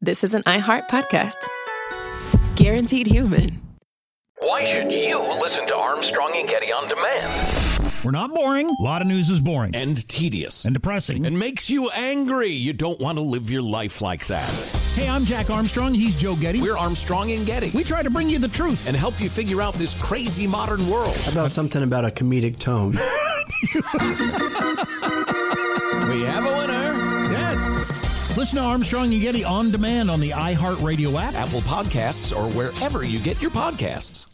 this is an iHeart podcast. Guaranteed human. Why should you listen to Armstrong and Getty on demand? We're not boring. A lot of news is boring. And tedious. And depressing. And makes you angry. You don't want to live your life like that. Hey, I'm Jack Armstrong. He's Joe Getty. We're Armstrong and Getty. We try to bring you the truth. And help you figure out this crazy modern world. How about something about a comedic tone? We have a winner. Yes. Listen to Armstrong and Getty on demand on the iHeartRadio app, Apple Podcasts, or wherever you get your podcasts.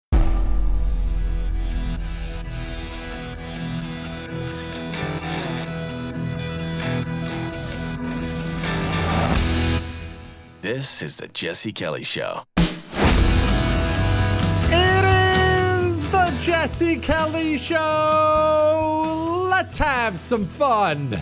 This is the Jesse Kelly Show. It is the Jesse Kelly Show. Let's have some fun.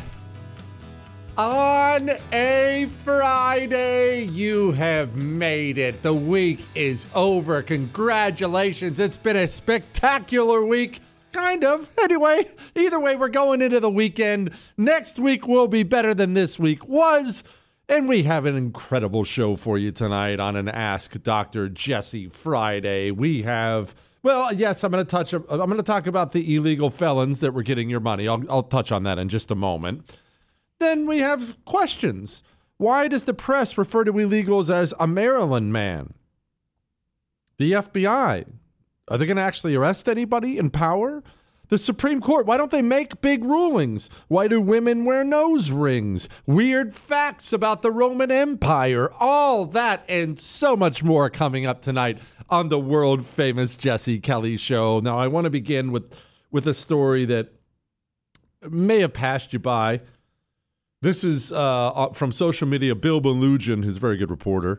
On a Friday, you have made it. The week is over. Congratulations. It's been a spectacular week. Kind of. Anyway, either way, we're going into the weekend. Next week will be better than this week was. And we have an incredible show for you tonight on an Ask Dr. Jesse Friday. We have, well, yes, I'm going to talk about the illegal felons that were getting your money. I'll touch on that in just a moment. Then we have questions. Why does the press refer to illegals as a Maryland man? The FBI, are they going to actually arrest anybody in power? The Supreme Court, why don't they make big rulings? Why do women wear nose rings? Weird facts about the Roman Empire. All that and so much more coming up tonight on the world famous Jesse Kelly Show. Now, I want to begin with a story that may have passed you by. This is from social media, Bill Melugin, who's a very good reporter,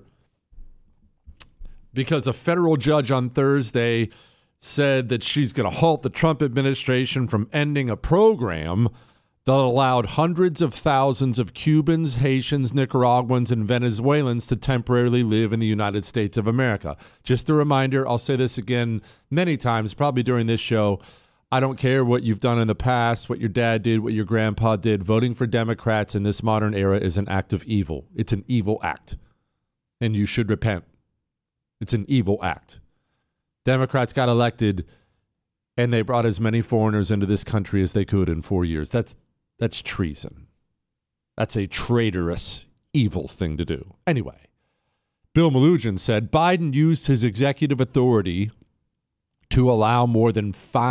because a federal judge on Thursday said that she's going to halt the Trump administration from ending a program that allowed hundreds of thousands of Cubans, Haitians, Nicaraguans, and Venezuelans to temporarily live in the United States of America. Just a reminder, I'll say this again many times, probably during this show. I don't care what you've done in the past, what your dad did, what your grandpa did. Voting for Democrats in this modern era is an act of evil. It's an evil act, and you should repent. It's an evil act. Democrats got elected, and they brought as many foreigners into this country as they could in 4 years. That's treason. That's a traitorous, evil thing to do. Anyway, Bill Melugin said Biden used his executive authority to allow more than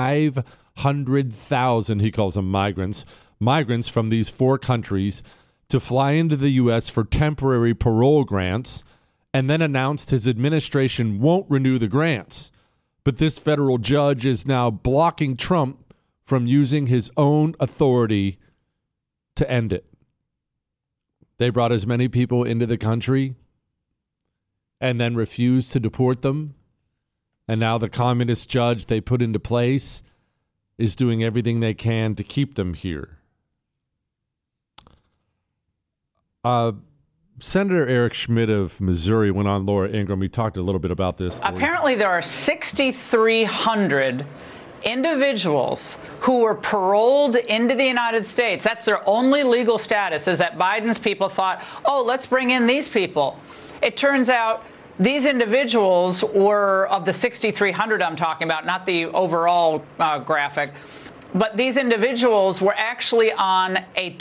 500,000, he calls them migrants from these four countries to fly into the U.S. for temporary parole grants, and then announced his administration won't renew the grants. But this federal judge is now blocking Trump from using his own authority to end it. They brought as many people into the country and then refused to deport them. And now the communist judge they put into place is doing everything they can to keep them here. Senator Eric Schmidt of Missouri went on Laura Ingraham. We talked a little bit about this. Apparently there are 6,300 individuals who were paroled into the United States. That's their only legal status, is that Biden's people thought, oh, let's bring in these people. It turns out these individuals were, of the 6,300 I'm talking about, not the overall graphic, but these individuals were actually on an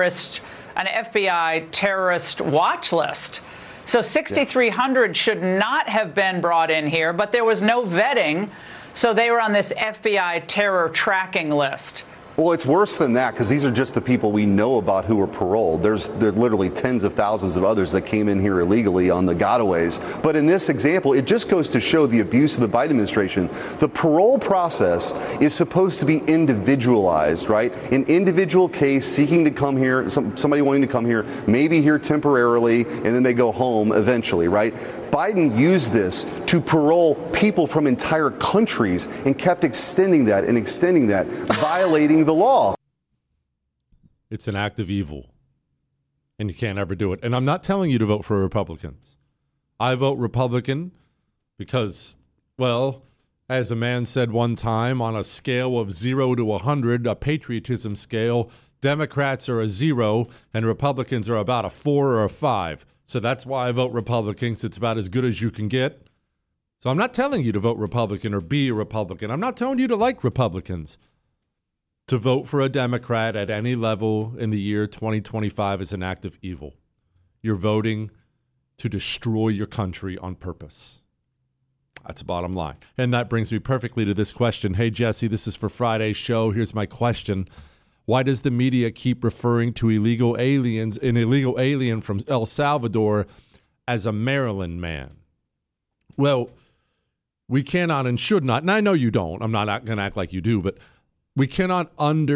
FBI terrorist watch list. So 6,300 should not have been brought in here, but there was no vetting, so they were on this FBI terror tracking list. Well, it's worse than that, because these are just the people we know about who were paroled. There's literally tens of thousands of others that came in here illegally on the gotaways. But in this example, it just goes to show the abuse of the Biden administration. The parole process is supposed to be individualized, right? An individual case seeking to come here, somebody wanting to come here, maybe here temporarily, and then they go home eventually, right? Biden used this to parole people from entire countries and kept extending that, violating the law. It's an act of evil, and you can't ever do it. And I'm not telling you to vote for Republicans. I vote Republican because, well, as a man said one time, on a scale of 0 to 100, a patriotism scale, Democrats are a 0 and Republicans are about a 4 or a 5. So that's why I vote Republicans. It's about as good as you can get. So I'm not telling you to vote Republican or be a Republican. I'm not telling you to like Republicans. To vote for a Democrat at any level in the year 2025 is an act of evil. You're voting to destroy your country on purpose. That's the bottom line. And that brings me perfectly to this question. Hey, Jesse, this is for Friday's show. Here's my question. Why does the media keep referring to an illegal alien from El Salvador as a Maryland man? Well, we cannot and should not, and I know you don't. I'm not going to act like you do, but we cannot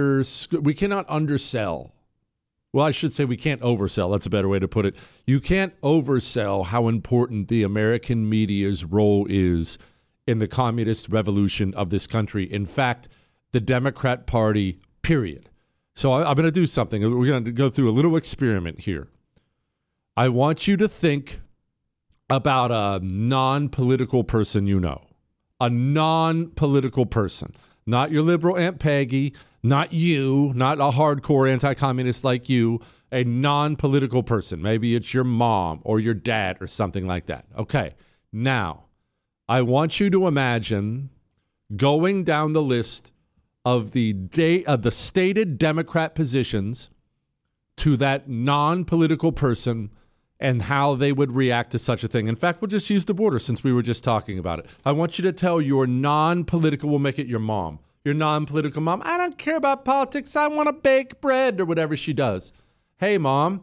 undersell. Well, I should say we can't oversell. That's a better way to put it. You can't oversell how important the American media's role is in the communist revolution of this country. In fact, the Democrat Party, period. So I'm going to do something. We're going to go through a little experiment here. I want you to think about a non-political person you know. A non-political person. Not your liberal Aunt Peggy, not you, not a hardcore anti-communist like you, a non-political person. Maybe it's your mom or your dad or something like that. Okay, now, I want you to imagine going down the list of the stated Democrat positions to that non-political person and how they would react to such a thing. In fact, we'll just use the border since we were just talking about it. I want you to tell your non-political, we'll make it your mom, your non-political mom, I don't care about politics, I want to bake bread, or whatever she does. Hey, Mom,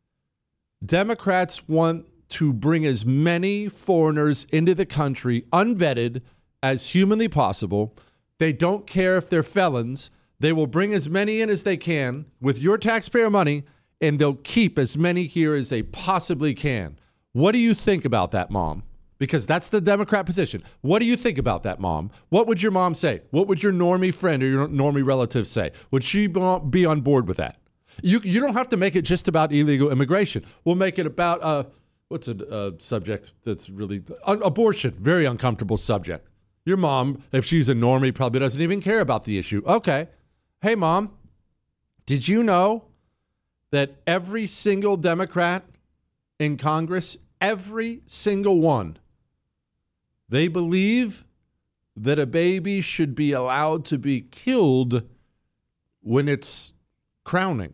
Democrats want to bring as many foreigners into the country unvetted as humanly possible. They don't care if they're felons. They will bring as many in as they can with your taxpayer money, and they'll keep as many here as they possibly can. What do you think about that, Mom? Because that's the Democrat position. What do you think about that, Mom? What would your mom say? What would your normie friend or your normie relative say? Would she be on board with that? You don't have to make it just about illegal immigration. We'll make it about, what's a subject that's really, abortion, very uncomfortable subject. Your mom, if she's a normie, probably doesn't even care about the issue. Okay. Hey, Mom, did you know that every single Democrat in Congress, every single one, they believe that a baby should be allowed to be killed when it's crowning?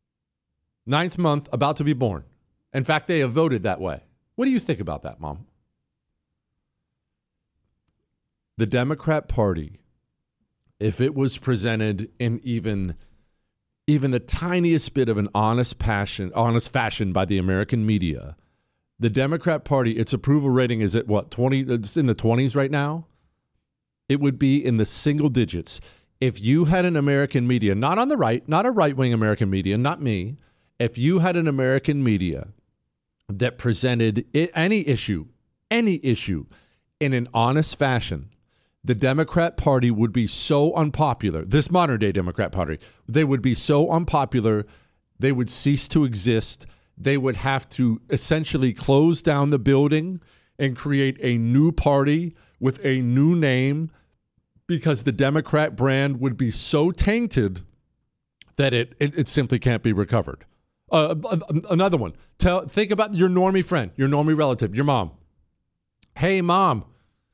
9th month, about to be born. In fact, they have voted that way. What do you think about that, Mom? The Democrat Party, if it was presented in even the tiniest bit of an honest fashion by the American media, the Democrat Party, its approval rating is at what, 20? It's in the 20s right now. It would be in the single digits. If you had an American media, not on the right, not a right-wing American media, not me. If you had an American media that presented any issue in an honest fashion, the Democrat Party would be so unpopular. This modern-day Democrat Party, they would be so unpopular, they would cease to exist. They would have to essentially close down the building and create a new party with a new name because the Democrat brand would be so tainted that it simply can't be recovered. Another one. Think about your normie friend, your normie relative, your mom. Hey, Mom,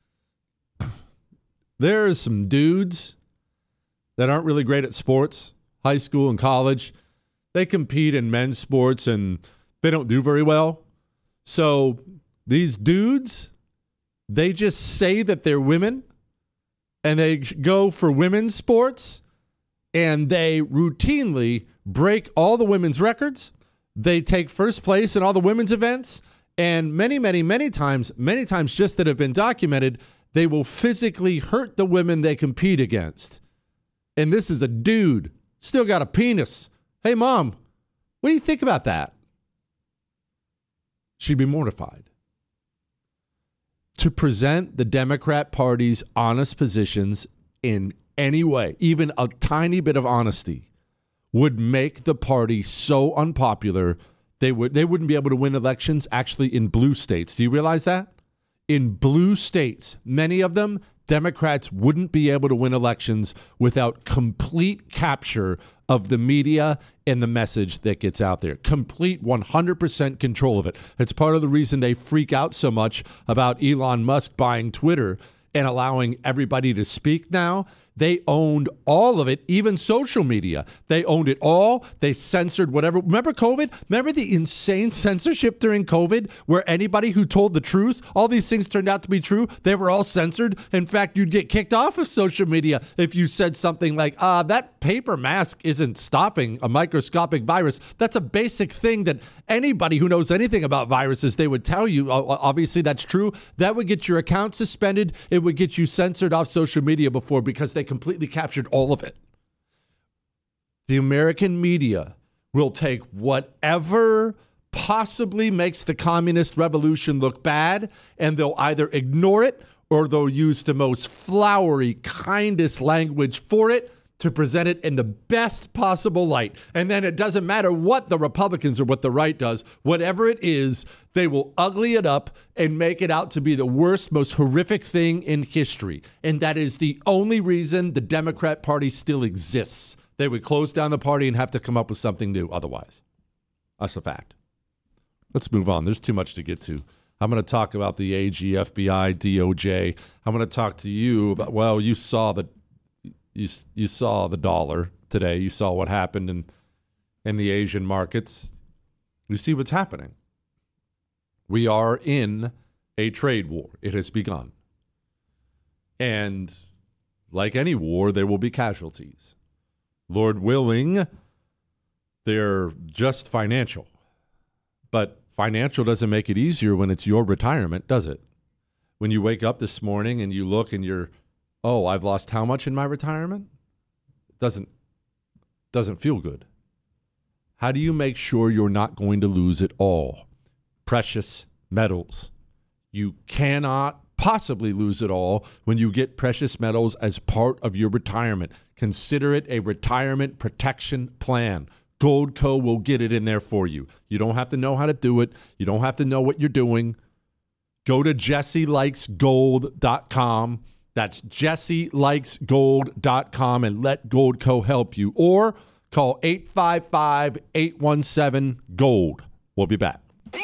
there's some dudes that aren't really great at sports, high school and college. They compete in men's sports and they don't do very well. So these dudes, they just say that they're women and they go for women's sports and they routinely break all the women's records. They take first place in all the women's events. And many times just that have been documented, they will physically hurt the women they compete against. And this is a dude, still got a penis. Hey, Mom, what do you think about that? She'd be mortified. To present the Democrat Party's honest positions in any way, even a tiny bit of honesty, would make the party so unpopular, they wouldn't be able to win elections actually in blue states. Do you realize that? In blue states, many of them, Democrats wouldn't be able to win elections without complete capture of the media and the message that gets out there. Complete 100% control of it. It's part of the reason they freak out so much about Elon Musk buying Twitter and allowing everybody to speak now. They owned all of it, even social media. They owned it all. They censored whatever. Remember COVID? Remember the insane censorship during COVID where anybody who told the truth, all these things turned out to be true. They were all censored. In fact, you'd get kicked off of social media if you said something like, that paper mask isn't stopping a microscopic virus. That's a basic thing that anybody who knows anything about viruses, they would tell you. Obviously, that's true. That would get your account suspended. It would get you censored off social media before because they completely captured all of it. The American media will take whatever possibly makes the communist revolution look bad, and they'll either ignore it or they'll use the most flowery, kindest language for it to present it in the best possible light. And then it doesn't matter what the Republicans or what the right does. Whatever it is, they will ugly it up and make it out to be the worst, most horrific thing in history. And that is the only reason the Democrat Party still exists. They would close down the party and have to come up with something new otherwise. That's a fact. Let's move on. There's too much to get to. I'm going to talk about the AG, FBI, DOJ. I'm going to talk to you about, well, you saw the dollar today. You saw what happened in the Asian markets. You see what's happening. We are in a trade war. It has begun. And like any war, there will be casualties. Lord willing, they're just financial. But financial doesn't make it easier when it's your retirement, does it? When you wake up this morning and you look and you're, oh, I've lost how much in my retirement? Doesn't feel good. How do you make sure you're not going to lose it all? Precious metals. You cannot possibly lose it all when you get precious metals as part of your retirement. Consider it a retirement protection plan. Goldco will get it in there for you. You don't have to know how to do it. You don't have to know what you're doing. Go to JesseLikesGold.com. That's JesseLikesGold.com and let Goldco help you. Or call 855-817-GOLD. We'll be back.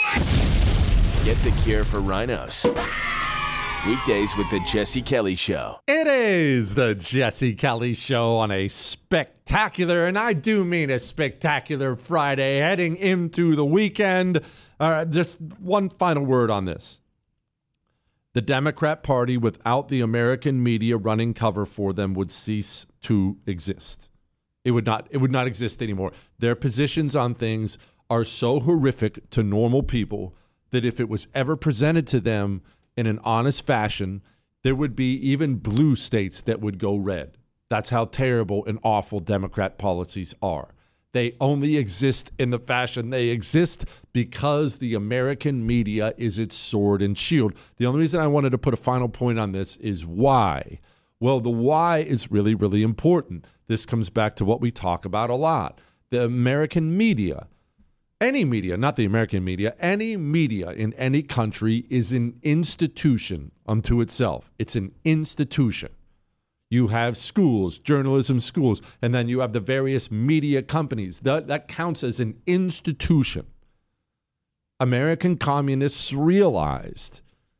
Get the cure for rhinos. Weekdays with the Jesse Kelly Show. It is the Jesse Kelly Show on a spectacular, and I do mean a spectacular Friday, heading into the weekend. Just one final word on this. The Democrat Party, without the American media running cover for them, would cease to exist. It would not exist anymore. Their positions on things are so horrific to normal people that if it was ever presented to them in an honest fashion, there would be even blue states that would go red. That's how terrible and awful Democrat policies are. They only exist in the fashion they exist because the American media is its sword and shield. The only reason I wanted to put a final point on this is why. Well, the why is really, really important. This comes back to what we talk about a lot. The American media, any media, not the American media, any media in any country is an institution unto itself. It's an institution. You have schools, journalism schools, and then you have the various media companies. That counts as an institution. American communists realized,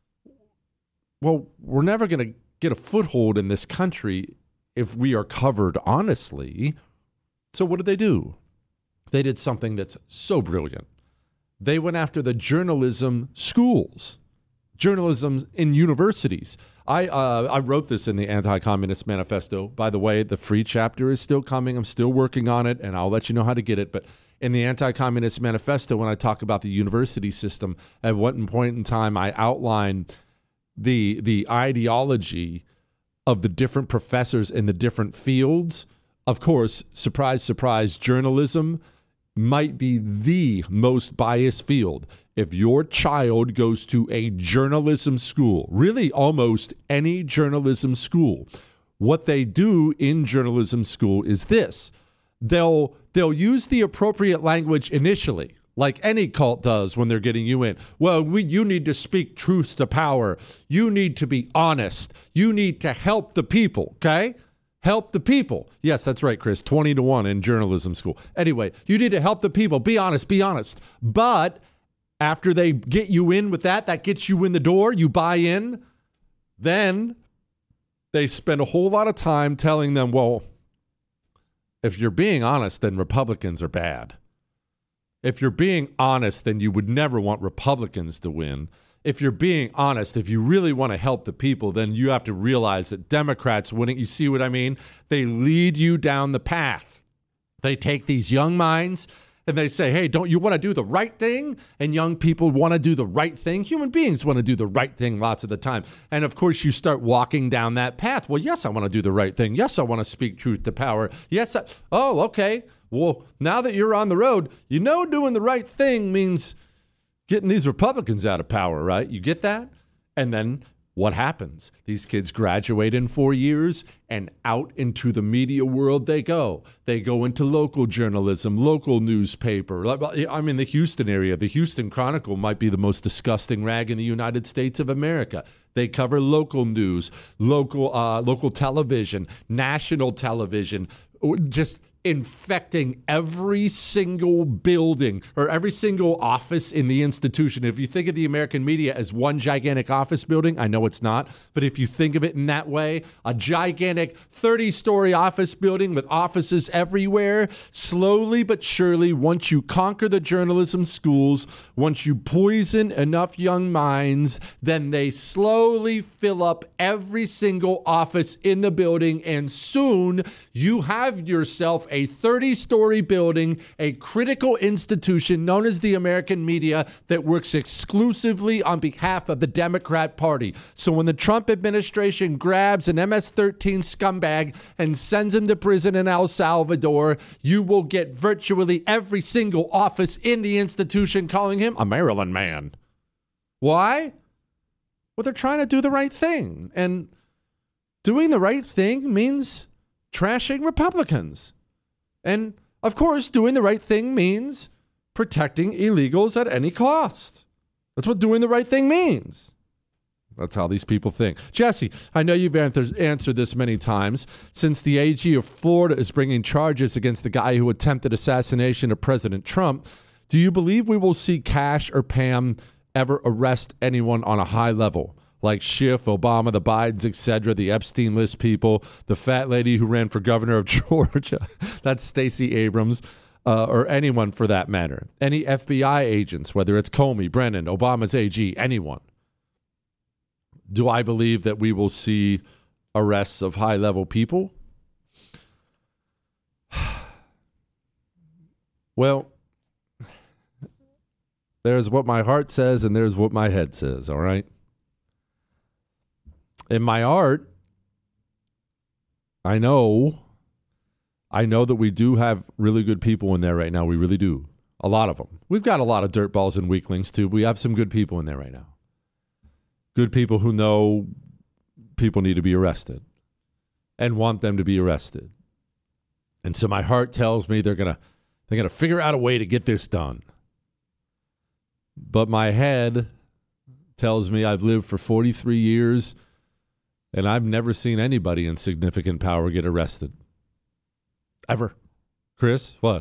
well, we're never going to get a foothold in this country if we are covered honestly. So what did they do? They did something that's so brilliant. They went after the journalism schools, journalism in universities. I wrote this in the Anti-Communist Manifesto. By the way, the free chapter is still coming. I'm still working on it, and I'll let you know how to get it. But in the Anti-Communist Manifesto, when I talk about the university system, at one point in time, I outline the ideology of the different professors in the different fields. Of course, surprise, surprise, journalism might be the most biased field. If your child goes to a journalism school, really almost any journalism school, what they do in journalism school is this. They'll use the appropriate language initially, like any cult does when they're getting you in. Well, you need to speak truth to power. You need to be honest. You need to help the people, okay? help the people. Yes, that's right, Chris. 20-1 in journalism school. Anyway, you need to help the people. Be honest. But after they get you in with that gets you in the door, you buy in, then they spend a whole lot of time telling them, well, if you're being honest, then Republicans are bad. If you're being honest, then you would never want Republicans to win. If you're being honest, if you really want to help the people, then you have to realize that Democrats winning, you see what I mean? They lead you down the path. They take these young minds and they say, hey, don't you want to do the right thing? And young people want to do the right thing. Human beings want to do the right thing lots of the time. And of course, you start walking down that path. Well, yes, I want to do the right thing. Yes, I want to speak truth to power. Yes, oh, okay. Well, now that you're on the road, you know doing the right thing means getting these Republicans out of power, right? You get that? And then what happens? These kids graduate in 4 years and out into the media world they go. They go into local journalism, local newspaper. I'm in the Houston area. The Houston Chronicle might be the most disgusting rag in the United States of America. They cover local news, local television, national television, just infecting every single building or every single office in the institution. If you think of the American media as one gigantic office building, I know it's not, but if you think of it in that way, a gigantic 30-story office building with offices everywhere, slowly but surely, once you conquer the journalism schools, once you poison enough young minds, then they slowly fill up every single office in the building, and soon you have yourself a 30-story building, a critical institution known as the American media that works exclusively on behalf of the Democrat Party. So when the Trump administration grabs an MS-13 scumbag and sends him to prison in El Salvador, you will get virtually every single office in the institution calling him a Maryland man. Why? Well, they're trying to do the right thing. And doing the right thing means trashing Republicans. And, of course, doing the right thing means protecting illegals at any cost. That's what doing the right thing means. That's how these people think. Jesse, I know you've answered this many times. Since the AG of Florida is bringing charges against the guy who attempted assassination of President Trump, do you believe we will see Kash or Pam ever arrest anyone on a high level? Like Schiff, Obama, the Bidens, etc., the Epstein list people, the fat lady who ran for governor of Georgia, that's Stacey Abrams, or anyone for that matter. Any FBI agents, whether it's Comey, Brennan, Obama's AG, anyone. Do I believe that we will see arrests of high-level people? Well, there's what my heart says and there's what my head says, all right? In my heart, I know that we do have really good people in there right now. We really do. A lot of them. We've got a lot of dirtballs and weaklings, too. We have some good people in there right now. Good people who know people need to be arrested and want them to be arrested. And so my heart tells me they're gonna figure out a way to get this done. But my head tells me I've lived for 43 years and I've never seen anybody in significant power get arrested. Ever. Chris, what?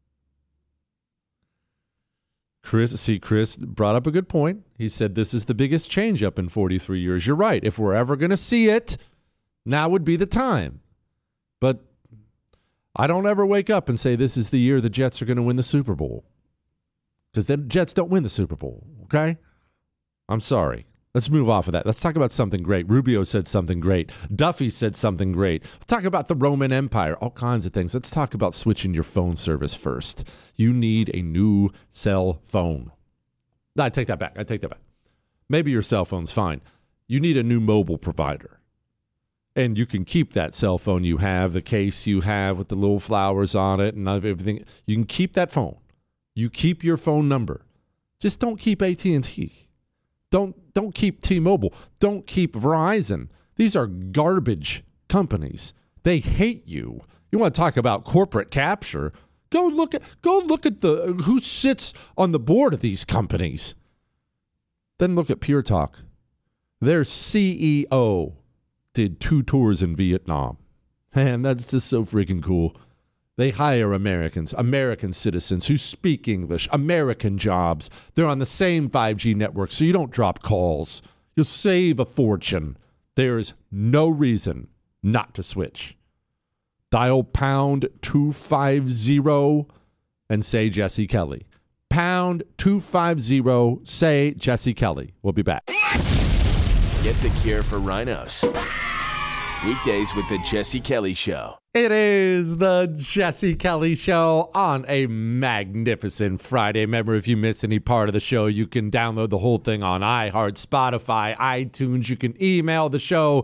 Chris brought up a good point. He said this is the biggest change up in 43 years. You're right. If we're ever going to see it, now would be the time. But I don't ever wake up and say this is the year the Jets are going to win the Super Bowl. Because the Jets don't win the Super Bowl, okay? I'm sorry. Let's move off of that. Let's talk about something great. Rubio said something great. Duffy said something great. Let's talk about the Roman Empire, all kinds of things. Let's talk about switching your phone service first. You need a new cell phone. No, I take that back. Maybe your cell phone's fine. You need a new mobile provider. And you can keep that cell phone you have, the case you have with the little flowers on it and everything. You can keep that phone. You keep your phone number. Just don't keep AT&T. Don't keep T-Mobile. Don't keep Verizon. These are garbage companies. They hate you. You want to talk about corporate capture? Go look at the who sits on the board of these companies. Then look at Pure Talk. Their CEO did 2 tours in Vietnam. Man, that's just so freaking cool. They hire Americans, American citizens who speak English, American jobs. They're on the same 5G network, so you don't drop calls. You'll save a fortune. There's no reason not to switch. Dial pound 250 and say Jesse Kelly. Pound 250, say Jesse Kelly. We'll be back. Get the cure for rhinos. Weekdays with the Jesse Kelly Show. It is the Jesse Kelly Show on a magnificent Friday. Remember, if you miss any part of the show, you can download the whole thing on iHeart, Spotify, iTunes. You can email the show,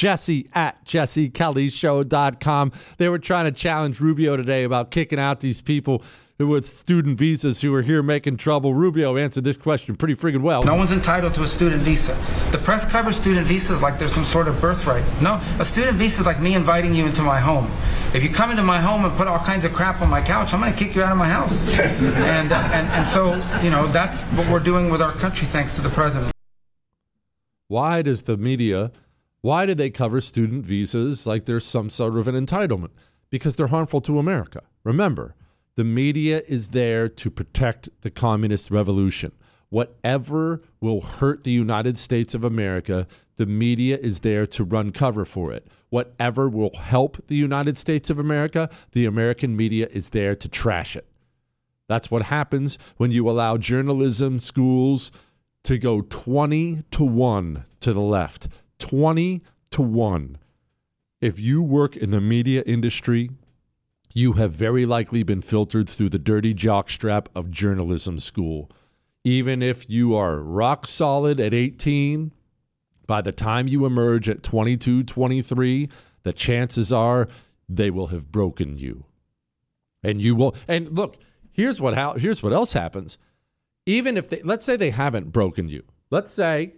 jesse@jessekellyshow.com. They were trying to challenge Rubio today about kicking out these people with student visas who are here making trouble. Rubio answered this question pretty friggin' well. No one's entitled to a student visa. The press covers student visas like there's some sort of birthright. No, a student visa is like me inviting you into my home. If you come into my home and put all kinds of crap on my couch, I'm going to kick you out of my house. and so, you know, that's what we're doing with our country thanks to the president. Why does the media, why do they cover student visas like there's some sort of an entitlement? Because they're harmful to America. Remember, the media is there to protect the communist revolution. Whatever will hurt the United States of America, the media is there to run cover for it. Whatever will help the United States of America, the American media is there to trash it. That's what happens when you allow journalism schools to go 20-1 to the left. 20-1. If you work in the media industry, you have very likely been filtered through the dirty jockstrap of journalism school. Even if you are rock solid at 18, by the time you emerge at 22, 23, the chances are they will have broken you. And you will. And look, here's what else happens. Even if they, let's say they haven't broken you. Let's say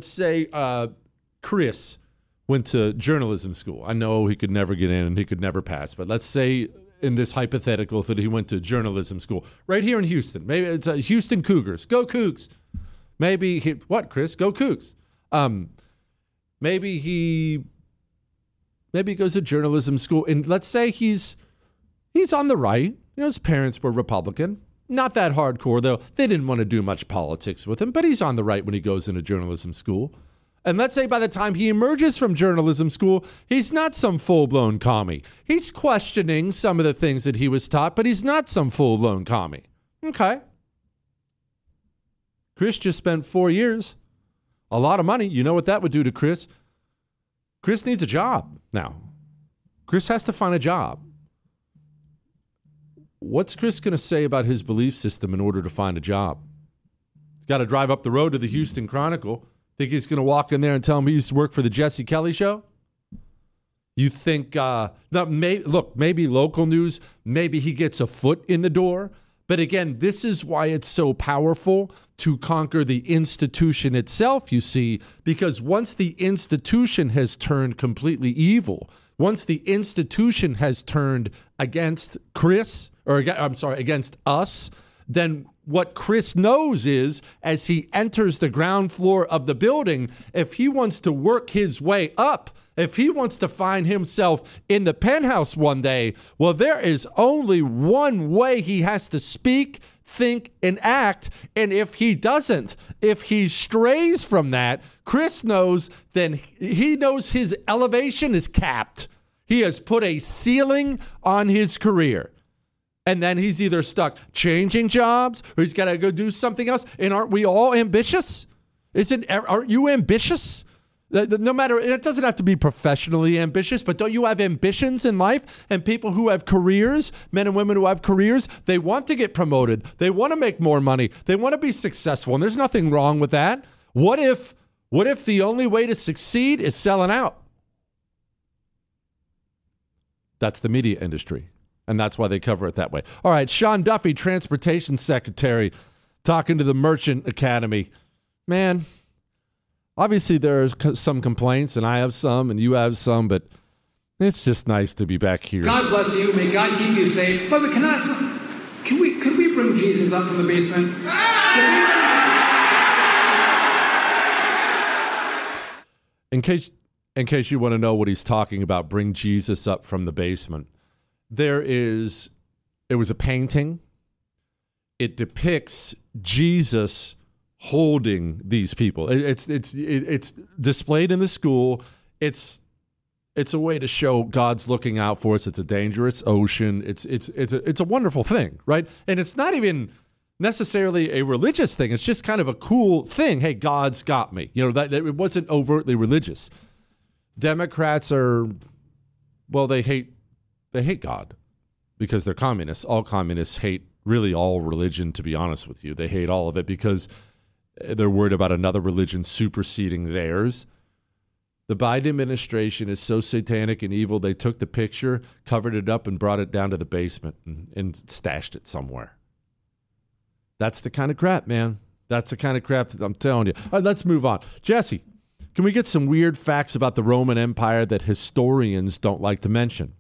Chris went to journalism school. I know he could never get in and he could never pass, but let's say in this hypothetical that he went to journalism school right here in Houston. Maybe it's Houston Cougars. Go Cougs. Maybe Chris? Go Cougs. Maybe he goes to journalism school, and let's say he's on the right. You know, his parents were Republican. Not that hardcore, though. They didn't want to do much politics with him, but he's on the right when he goes into journalism school. And let's say by the time he emerges from journalism school, he's not some full-blown commie. He's questioning some of the things that he was taught, but he's not some full-blown commie. Okay. Chris just spent 4 years. A lot of money. You know what that would do to Chris? Chris needs a job now. Chris has to find a job. What's Chris going to say about his belief system in order to find a job? He's got to drive up the road to the Houston Chronicle. Think he's going to walk in there and tell him he used to work for the Jesse Kelly Show? You think, maybe local news, maybe he gets a foot in the door. But again, this is why it's so powerful to conquer the institution itself, you see, because once the institution has turned completely evil, once the institution has turned against against us, then what Chris knows is, as he enters the ground floor of the building, if he wants to work his way up, if he wants to find himself in the penthouse one day, well, there is only one way he has to speak, think, and act. And if he doesn't, if he strays from that, Chris knows, then he knows his elevation is capped. He has put a ceiling on his career. And then he's either stuck changing jobs or he's got to go do something else. And aren't we all ambitious? Aren't you ambitious? No matter, and it doesn't have to be professionally ambitious, but don't you have ambitions in life? And people who have careers, men and women who have careers, they want to get promoted. They want to make more money. They want to be successful. And there's nothing wrong with that. What if the only way to succeed is selling out? That's the media industry. And that's why they cover it that way. All right, Sean Duffy, Transportation Secretary, talking to the Merchant Academy. Man, obviously there are some complaints, and I have some, and you have some, but it's just nice to be back here. God bless you. May God keep you safe. But can I ask, could we bring Jesus up from the basement? In case in case you want to know what he's talking about, bring Jesus up from the basement. It was a painting. It depicts Jesus holding these people. It's displayed in the school. It's a way to show God's looking out for us. It's a dangerous ocean. It's a wonderful thing, right? And it's not even necessarily a religious thing. It's just kind of a cool thing. Hey, God's got me. That it wasn't overtly religious. Democrats they hate God because they're communists. All communists hate really all religion, to be honest with you. They hate all of it because they're worried about another religion superseding theirs. The Biden administration is so satanic and evil, they took the picture, covered it up, and brought it down to the basement and stashed it somewhere. That's the kind of crap, man. That's the kind of crap that I'm telling you. All right, let's move on. Jesse, can we get some weird facts about the Roman Empire that historians don't like to mention?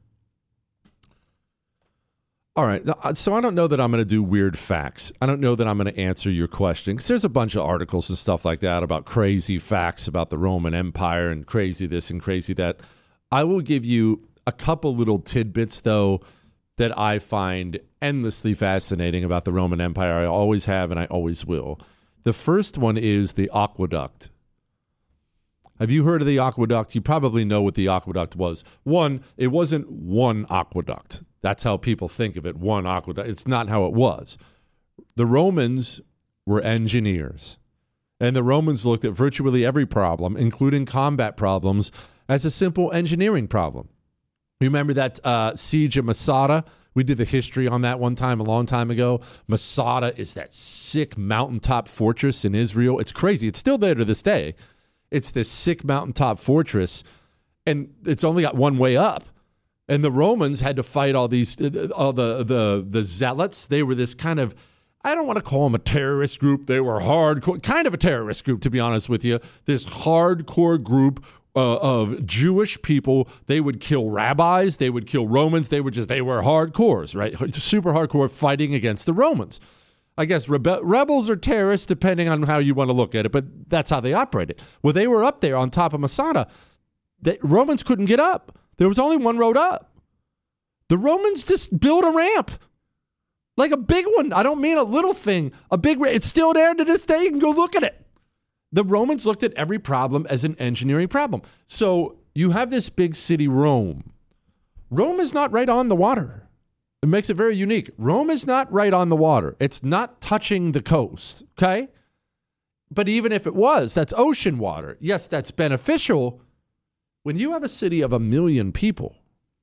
All right, so I don't know that I'm going to do weird facts. I don't know that I'm going to answer your question, because there's a bunch of articles and stuff like that about crazy facts about the Roman Empire and crazy this and crazy that. I will give you a couple little tidbits, though, that I find endlessly fascinating about the Roman Empire. I always have and I always will. The first one is the aqueduct. Have you heard of the aqueduct? You probably know what the aqueduct was. One, it wasn't one aqueduct. That's how people think of it, one aqueduct. It's not how it was. The Romans were engineers, and the Romans looked at virtually every problem, including combat problems, as a simple engineering problem. Remember that siege of Masada? We did the history on that one time, a long time ago. Masada is that sick mountaintop fortress in Israel. It's crazy. It's still there to this day. It's this sick mountaintop fortress, and it's only got one way up. And the Romans had to fight all the zealots. They were this kind of, I don't want to call them a terrorist group. They were hardcore, kind of a terrorist group, to be honest with you. This hardcore group of Jewish people. They would kill rabbis. They would kill Romans. They were hardcores, right? Super hardcore fighting against the Romans. I guess rebels or terrorists, depending on how you want to look at it, but that's how they operated. Well, they were up there on top of Masada. The Romans couldn't get up. There was only one road up. The Romans just built a ramp, like a big one. I don't mean a little thing, a big ramp. It's still there to this day. You can go look at it. The Romans looked at every problem as an engineering problem. So you have this big city, Rome. Rome is not right on the water. It makes it very unique. Rome is not right on the water. It's not touching the coast, okay? But even if it was, that's ocean water. Yes, that's beneficial. When you have a city of 1 million people,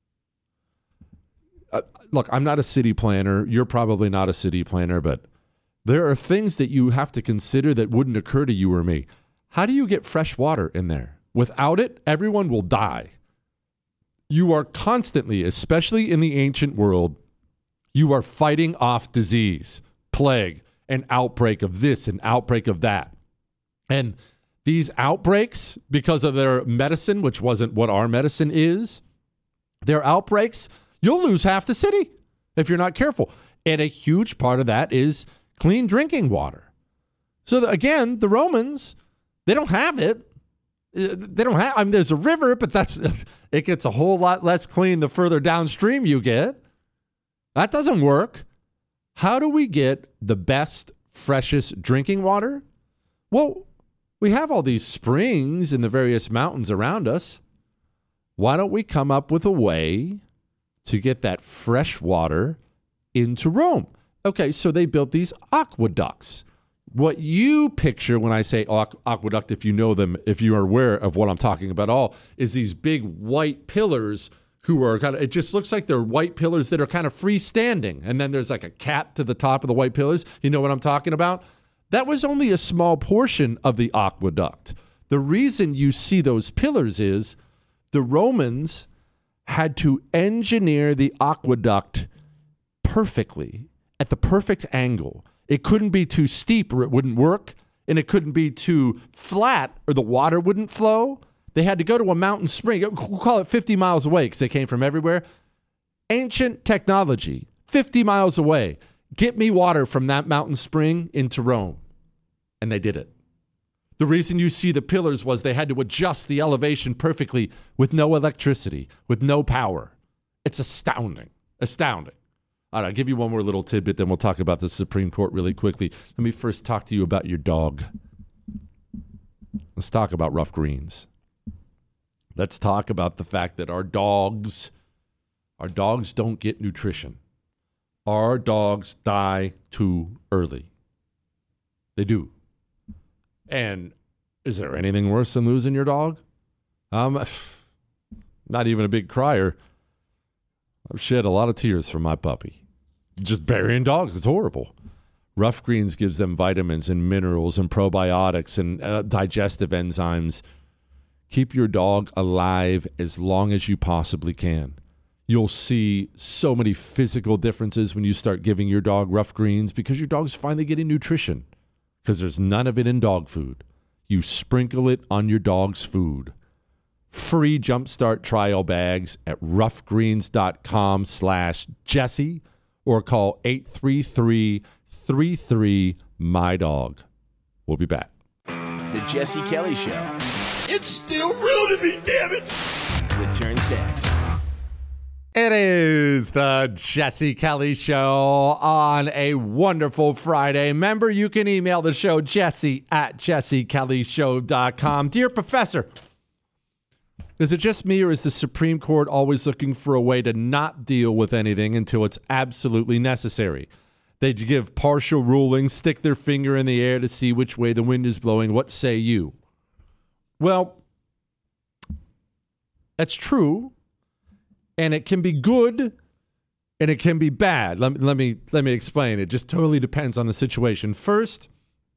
look, I'm not a city planner. You're probably not a city planner, but there are things that you have to consider that wouldn't occur to you or me. How do you get fresh water in there? Without it, everyone will die. You are constantly, especially in the ancient world, you are fighting off disease, plague, an outbreak of this, an outbreak of that. And these outbreaks, because of their medicine, which wasn't what our medicine is, their outbreaks, you'll lose half the city if you're not careful. And a huge part of that is clean drinking water. So again, the Romans, they don't have it. They don't have, I mean, there's a river, but it gets a whole lot less clean the further downstream you get. That doesn't work. How do we get the best, freshest drinking water? Well, we have all these springs in the various mountains around us. Why don't we come up with a way to get that fresh water into Rome? Okay, so they built these aqueducts. What you picture when I say aqueduct, if you know them, if you are aware of what I'm talking about all, is these big white pillars who are kind of, it just looks like they're white pillars that are kind of freestanding. And then there's like a cap to the top of the white pillars. You know what I'm talking about? That was only a small portion of the aqueduct. The reason you see those pillars is the Romans had to engineer the aqueduct perfectly at the perfect angle. It couldn't be too steep or it wouldn't work, and it couldn't be too flat or the water wouldn't flow. They had to go to a mountain spring. We'll call it 50 miles away because they came from everywhere. Ancient technology, 50 miles away. Get me water from that mountain spring into Rome. And they did it. The reason you see the pillars was they had to adjust the elevation perfectly with no electricity, with no power. It's astounding. Astounding. All right, I'll give you one more little tidbit, then we'll talk about the Supreme Court really quickly. Let me first talk to you about your dog. Let's talk about rough greens. Let's talk about the fact that our dogs don't get nutrition. Our dogs die too early. They do. And is there anything worse than losing your dog? Not even a big crier. I've shed a lot of tears for my puppy. Just burying dogs is horrible. Rough Greens gives them vitamins and minerals and probiotics and digestive enzymes. Keep your dog alive as long as you possibly can. You'll see so many physical differences when you start giving your dog Rough Greens because your dog's finally getting nutrition. Because there's none of it in dog food. You sprinkle it on your dog's food. Free Jumpstart trial bags at roughgreens.com/Jesse or call 833-33-MY-DOG. We'll be back. The Jesse Kelly Show. It's still real to me, damn it! Returns next. It is the Jesse Kelly Show on a wonderful Friday. Remember, you can email the show, jesse@jessekellyshow.com. Dear Professor, is it just me or is the Supreme Court always looking for a way to not deal with anything until it's absolutely necessary? They give partial rulings, stick their finger in the air to see which way the wind is blowing. What say you? Well, that's true. And it can be good, and it can be bad. Let me explain. It just totally depends on the situation. First,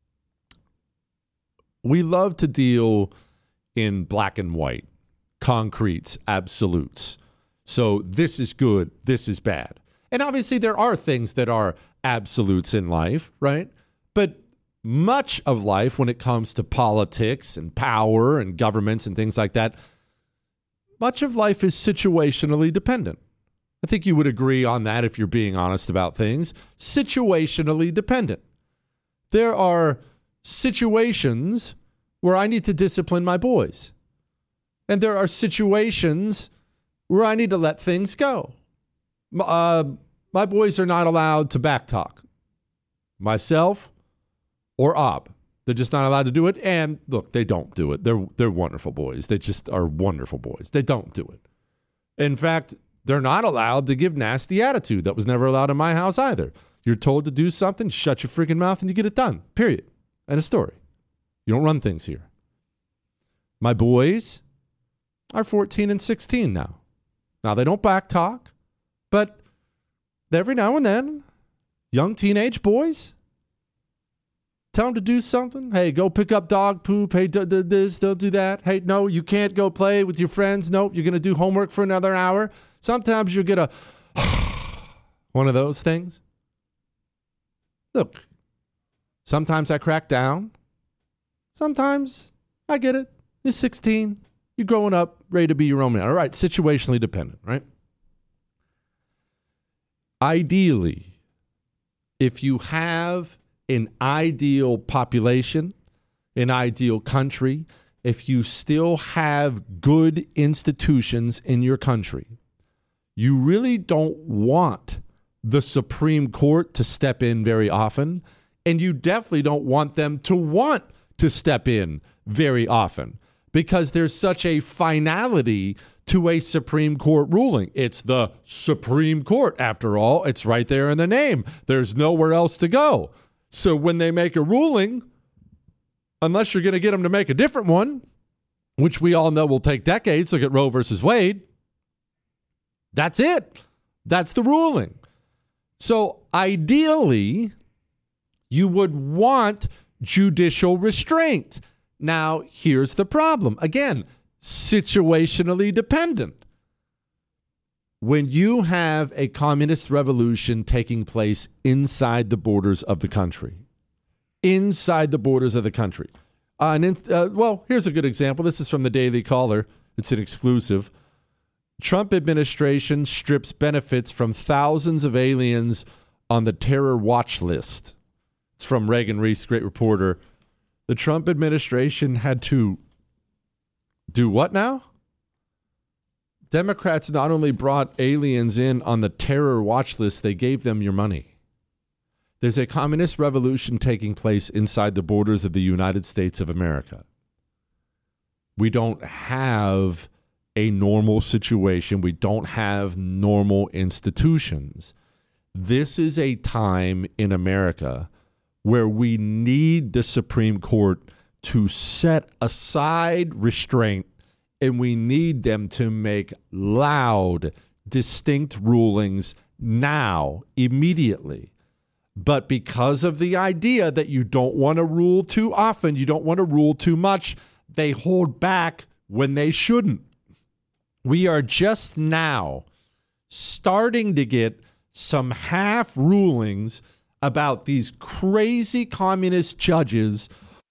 we love to deal in black and white, concretes, absolutes. So this is good, this is bad. And obviously there are things that are absolutes in life, right? But much of life, when it comes to politics and power and governments and things like that, much of life is situationally dependent. I think you would agree on that if you're being honest about things. Situationally dependent. There are situations where I need to discipline my boys. And there are situations where I need to let things go. My boys are not allowed to backtalk. Myself or Ob. They're just not allowed to do it. And look, they don't do it. They're wonderful boys. They just are wonderful boys. They don't do it. In fact, they're not allowed to give nasty attitude. That was never allowed in my house either. You're told to do something, shut your freaking mouth, and you get it done. Period. End of story. You don't run things here. My boys are 14 and 16 now. Now, they don't backtalk, but every now and then, young teenage boys, tell them to do something. Hey, go pick up dog poop. Hey, do this, don't do that. Hey, no, you can't go play with your friends. Nope, you're going to do homework for another hour. Sometimes you're going to one of those things. Look, sometimes I crack down. Sometimes I get it. You're 16. You're growing up, ready to be your own man. All right, situationally dependent, right? Ideally, if you have an ideal population, an ideal country, if you still have good institutions in your country, you really don't want the Supreme Court to step in very often, and you definitely don't want them to want to step in very often because there's such a finality to a Supreme Court ruling. It's the Supreme Court, after all. It's right there in the name. There's nowhere else to go. So when they make a ruling, unless you're going to get them to make a different one, which we all know will take decades, look at Roe versus Wade, that's it. That's the ruling. So ideally, you would want judicial restraint. Now, here's the problem. Again, situationally dependent. When you have a communist revolution taking place inside the borders of the country, here's a good example. This is from the Daily Caller. It's an exclusive. Trump administration strips benefits from thousands of aliens on the terror watch list. It's from Reagan Reese, great reporter. The Trump administration had to do what now? Democrats not only brought aliens in on the terror watch list, they gave them your money. There's a communist revolution taking place inside the borders of the United States of America. We don't have a normal situation. We don't have normal institutions. This is a time in America where we need the Supreme Court to set aside restraint, and we need them to make loud, distinct rulings now, immediately. But because of the idea that you don't want to rule too often, you don't want to rule too much, they hold back when they shouldn't. We are just now starting to get some half rulings about these crazy communist judges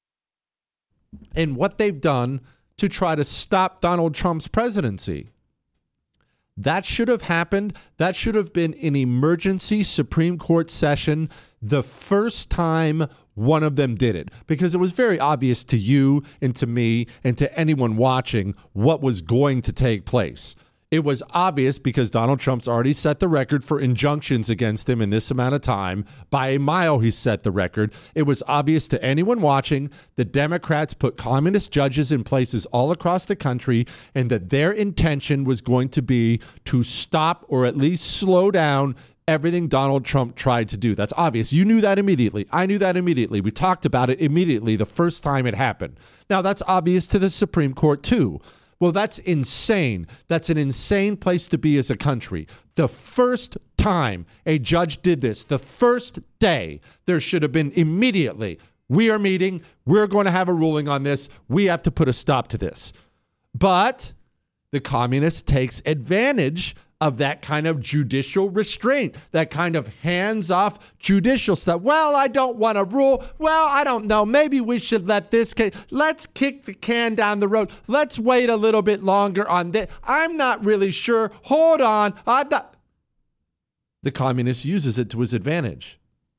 and what they've done to try to stop Donald Trump's presidency. That should have happened. That should have been an emergency Supreme Court session the first time one of them did it, because it was very obvious to you and to me and to anyone watching what was going to take place. It was obvious because Donald Trump's already set the record for injunctions against him in this amount of time. By a mile, he set the record. It was obvious to anyone watching the Democrats put communist judges in places all across the country, and that their intention was going to be to stop or at least slow down everything Donald Trump tried to do. That's obvious. You knew that immediately. I knew that immediately. We talked about it immediately the first time it happened. Now, that's obvious to the Supreme Court, too. Well, that's insane. That's an insane place to be as a country. The first time a judge did this, the first day, there should have been immediately, we are meeting, we're going to have a ruling on this, we have to put a stop to this. But the communist takes advantage of that kind of judicial restraint, that kind of hands-off judicial stuff. Well, I don't want to rule. Well, I don't know. Maybe we should let this case. Let's kick the can down the road. Let's wait a little bit longer on this. I'm not really sure. Hold on. I'm not. The communist uses it to his advantage.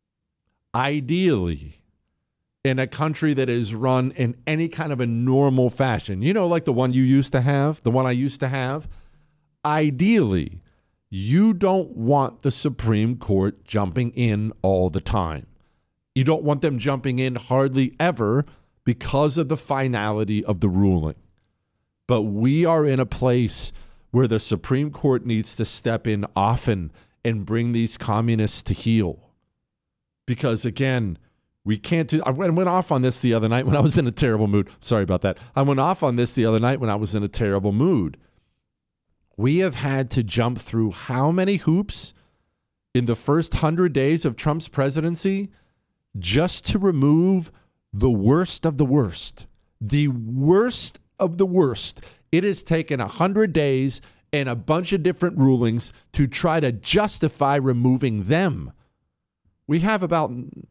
Ideally, in a country that is run in any kind of a normal fashion, you know, like the one you used to have, the one I used to have, ideally, you don't want the Supreme Court jumping in all the time. You don't want them jumping in hardly ever because of the finality of the ruling. But we are in a place where the Supreme Court needs to step in often and bring these communists to heel. Because, again, we can't do... I went off on this the other night when I was in a terrible mood. Sorry about that. I went off on this the other night when I was in a terrible mood. We have had to jump through how many hoops in the first 100 days of Trump's presidency just to remove the worst of the worst. The worst of the worst. It has taken 100 days and a bunch of different rulings to try to justify removing them. We have about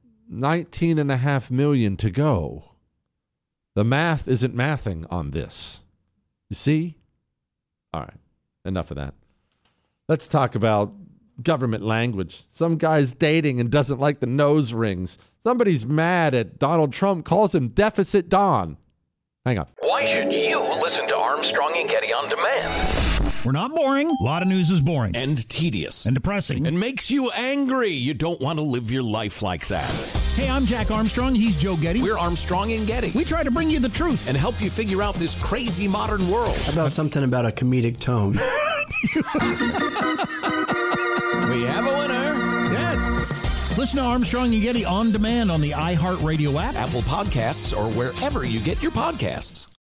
19.5 million to go. The math isn't mathing on this. You see? All right. Enough of that. Let's talk about government language. Some guy's dating and doesn't like the nose rings. Somebody's mad at Donald Trump, calls him Deficit Don. Hang on. Why should you listen to Armstrong and Getty on demand? We're not boring. A lot of news is boring. And tedious. And depressing. And makes you angry. You don't want to live your life like that. Hey, I'm Jack Armstrong. He's Joe Getty. We're Armstrong and Getty. We try to bring you the truth. And help you figure out this crazy modern world. How about something about a comedic tone? We have a winner. Yes. Listen to Armstrong and Getty on demand on the iHeartRadio app, Apple Podcasts, or wherever you get your podcasts.